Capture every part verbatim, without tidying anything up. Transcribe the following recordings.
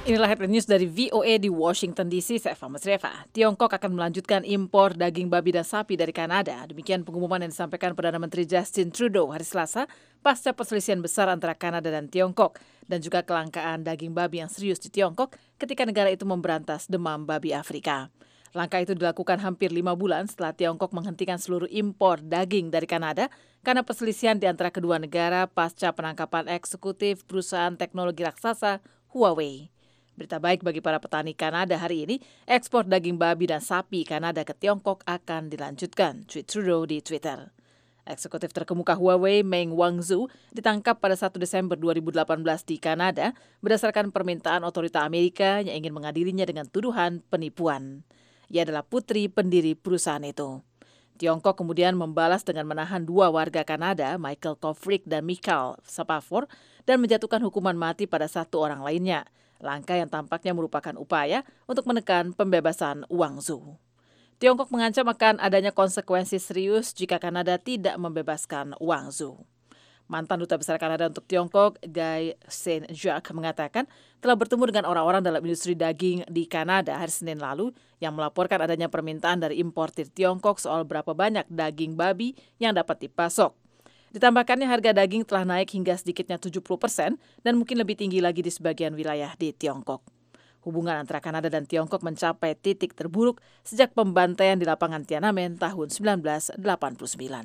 Inilah headline news dari V O A di Washington D C, saya Eva Masreva. Tiongkok akan melanjutkan impor daging babi dan sapi dari Kanada. Demikian pengumuman yang disampaikan Perdana Menteri Justin Trudeau hari Selasa pasca perselisihan besar antara Kanada dan Tiongkok dan juga kelangkaan daging babi yang serius di Tiongkok ketika negara itu memberantas demam babi Afrika. Langkah itu dilakukan hampir lima bulan setelah Tiongkok menghentikan seluruh impor daging dari Kanada karena perselisihan di antara kedua negara pasca penangkapan eksekutif perusahaan teknologi raksasa Huawei. Berita baik bagi para petani Kanada hari ini, ekspor daging babi dan sapi Kanada ke Tiongkok akan dilanjutkan, tweet Trudeau di Twitter. Eksekutif terkemuka Huawei, Meng Wanzhou, ditangkap pada satu Desember dua ribu delapan belas di Kanada berdasarkan permintaan otorita Amerika yang ingin mengadilinya dengan tuduhan penipuan. Ia adalah putri pendiri perusahaan itu. Tiongkok kemudian membalas dengan menahan dua warga Kanada, Michael Kovrig dan Michael Sapafor, dan menjatuhkan hukuman mati pada satu orang lainnya. Langkah yang tampaknya merupakan upaya untuk menekan pembebasan Wanzhou. Tiongkok mengancam akan adanya konsekuensi serius jika Kanada tidak membebaskan Wanzhou. Mantan Duta Besar Kanada untuk Tiongkok, Guy Saint-Jacques, mengatakan telah bertemu dengan orang-orang dalam industri daging di Kanada hari Senin lalu yang melaporkan adanya permintaan dari importir Tiongkok soal berapa banyak daging babi yang dapat dipasok. Ditambahkannya harga daging telah naik hingga sedikitnya tujuh puluh persen dan mungkin lebih tinggi lagi di sebagian wilayah di Tiongkok. Hubungan antara Kanada dan Tiongkok mencapai titik terburuk sejak pembantaian di lapangan Tiananmen tahun sembilan belas delapan puluh sembilan.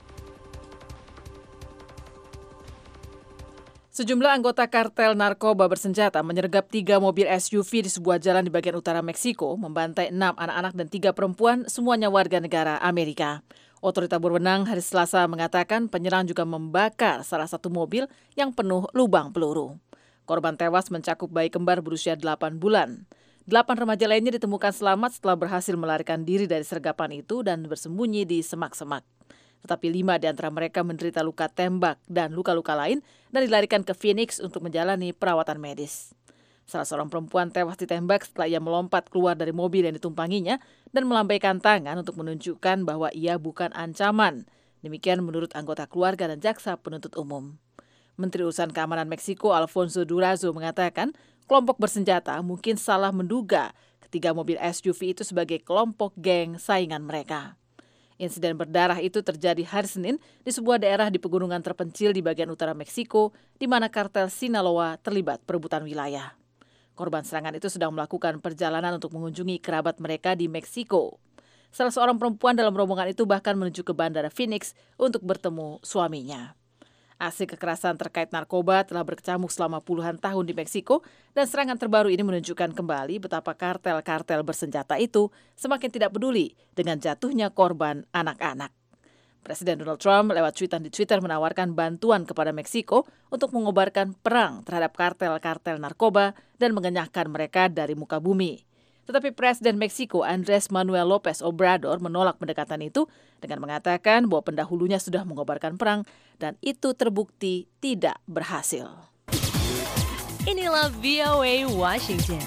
Sejumlah anggota kartel narkoba bersenjata menyergap tiga mobil S U V di sebuah jalan di bagian utara Meksiko, membantai enam anak-anak dan tiga perempuan, semuanya warga negara Amerika. Otoritas berwenang hari Selasa mengatakan penyerang juga membakar salah satu mobil yang penuh lubang peluru. Korban tewas mencakup bayi kembar berusia delapan bulan. Delapan remaja lainnya ditemukan selamat setelah berhasil melarikan diri dari sergapan itu dan bersembunyi di semak-semak. Tetapi lima di antara mereka menderita luka tembak dan luka-luka lain dan dilarikan ke Phoenix untuk menjalani perawatan medis. Salah seorang perempuan tewas ditembak setelah ia melompat keluar dari mobil yang ditumpanginya dan melambaikan tangan untuk menunjukkan bahwa ia bukan ancaman. Demikian menurut anggota keluarga dan jaksa penuntut umum. Menteri Urusan Keamanan Meksiko Alfonso Durazo mengatakan kelompok bersenjata mungkin salah menduga ketiga mobil S U V itu sebagai kelompok geng saingan mereka. Insiden berdarah itu terjadi hari Senin di sebuah daerah di pegunungan terpencil di bagian utara Meksiko, di mana kartel Sinaloa terlibat perebutan wilayah. Korban serangan itu sedang melakukan perjalanan untuk mengunjungi kerabat mereka di Meksiko. Salah seorang perempuan dalam rombongan itu bahkan menuju ke Bandara Phoenix untuk bertemu suaminya. Aksi kekerasan terkait narkoba telah berkecamuk selama puluhan tahun di Meksiko dan serangan terbaru ini menunjukkan kembali betapa kartel-kartel bersenjata itu semakin tidak peduli dengan jatuhnya korban anak-anak. Presiden Donald Trump lewat tweetan di Twitter menawarkan bantuan kepada Meksiko untuk mengobarkan perang terhadap kartel-kartel narkoba dan mengenyahkan mereka dari muka bumi. Tetapi Presiden Meksiko Andrés Manuel López Obrador menolak pendekatan itu dengan mengatakan bahwa pendahulunya sudah mengobarkan perang dan itu terbukti tidak berhasil. Inilah V O A Washington.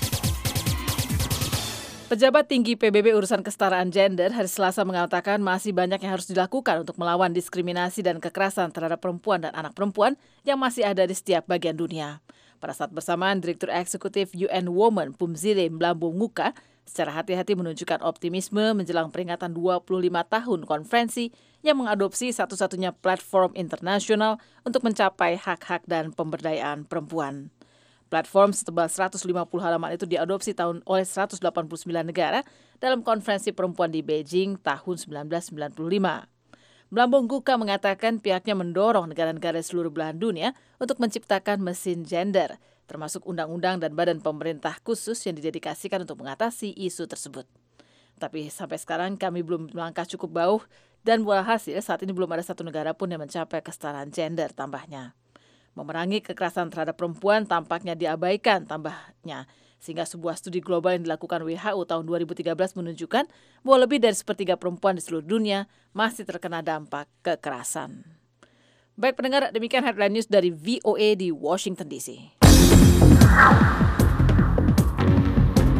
Pejabat tinggi P B B urusan kesetaraan gender hari Selasa mengatakan masih banyak yang harus dilakukan untuk melawan diskriminasi dan kekerasan terhadap perempuan dan anak perempuan yang masih ada di setiap bagian dunia. Pada saat bersamaan, Direktur Eksekutif U N Women Phumzile Mlambo Ngcuka secara hati-hati menunjukkan optimisme menjelang peringatan dua puluh lima tahun konferensi yang mengadopsi satu-satunya platform internasional untuk mencapai hak-hak dan pemberdayaan perempuan. Platform setebal seratus lima puluh halaman itu diadopsi tahun oleh seratus delapan puluh sembilan negara dalam konferensi perempuan di Beijing tahun sembilan belas sembilan puluh lima. Mlambo Ngcuka mengatakan pihaknya mendorong negara-negara di seluruh belahan dunia untuk menciptakan mesin gender, termasuk undang-undang dan badan pemerintah khusus yang didedikasikan untuk mengatasi isu tersebut. Tapi sampai sekarang kami belum melangkah cukup jauh dan walhasil saat ini belum ada satu negara pun yang mencapai kesetaraan gender, tambahnya. Memerangi kekerasan terhadap perempuan tampaknya diabaikan, tambahnya. Sehingga sebuah studi global yang dilakukan W H O tahun dua ribu tiga belas menunjukkan bahwa lebih dari sepertiga perempuan di seluruh dunia masih terkena dampak kekerasan. Baik pendengar, demikian headline news dari V O A di Washington D C.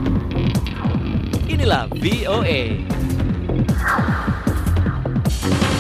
Inilah V O A.